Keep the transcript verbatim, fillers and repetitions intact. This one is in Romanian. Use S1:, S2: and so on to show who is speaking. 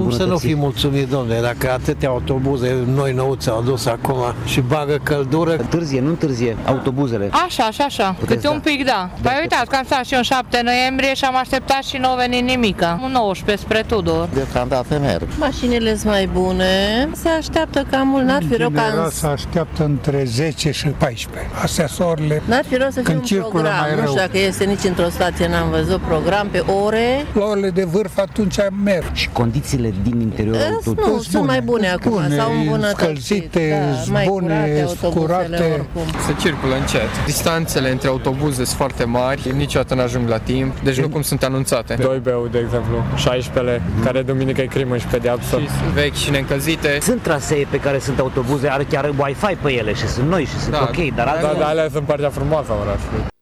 S1: Cum să nu fii mulțumit, domnule, dacă atâtea autobuze noi nouți au adus acum și bagă căldură.
S2: Întârzie, nu întârzie autobuzele.
S3: Așa, așa, așa. Câte un pic, da. Păi uitați că am stat și în șapte noiembrie și am așteptat și nu a venit nimica. nouăsprezece spre Tudor.
S4: Deocamdată merg.
S5: Mașinile sunt mai bune. Se așteaptă cam mult. N-ar fi rău ca
S6: se așteaptă între zece și paisprezece. Astea sunt orele.
S5: N-ar fi rău să fie un program. Nu știu dacă este nici într-o stație, n-am văzut program pe ore.
S6: La orele de vârf atunci merg.
S2: Și condițiile din interiorul autobuzului?
S5: Nu, sunt mai bune acum.
S6: Bune,
S5: S-au îmbunătățit.
S6: Scălzite,
S5: da, mai
S6: bune,
S5: curate,
S6: scurate.
S7: Se circulă încet. Distanțele între autobuze sunt foarte mari, niciodată nu ajung la timp, deci nu cum sunt anunțate.
S8: doi B U, de exemplu, șaisprezece, care duminică e crimă și pedeapsă.
S7: Și vechi și neîncălzite.
S2: Sunt trasee pe care sunt autobuze, are chiar Wi-Fi pe ele și sunt noi și sunt
S7: da,
S2: ok, dar
S8: da, da, alea sunt partea frumoasă a orașului.